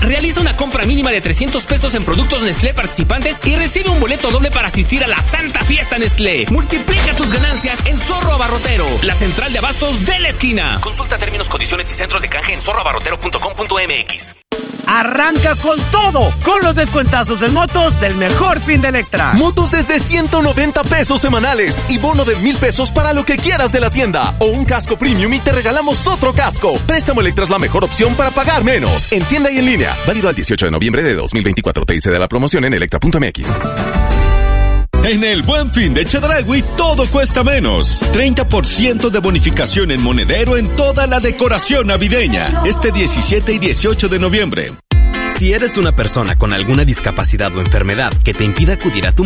Realiza una compra mínima de 300 pesos en productos Nestlé participantes y recibe un boleto doble para asistir a la Santa Fiesta Nestlé. Multiplica tus ganancias en Zorro Abarrotero, la central de abastos de la esquina. Consulta términos, condiciones y centros de canje en zorroabarrotero.com.mx. Arranca con todo, con los descuentazos en motos del mejor fin de Electra. Motos desde 190 pesos semanales y bono de 1,000 pesos para lo que quieras de la tienda. O un casco premium y te regalamos otro casco. Préstamo Electra es la mejor opción para pagar menos. En tienda y en línea. Válido al 18 de noviembre de 2024. TIC de la promoción en electra.mx. En el Buen Fin de Chedraui todo cuesta menos. 30% de bonificación en monedero en toda la decoración navideña. Este 17 y 18 de noviembre. Si eres una persona con alguna discapacidad o enfermedad que te impida acudir a tu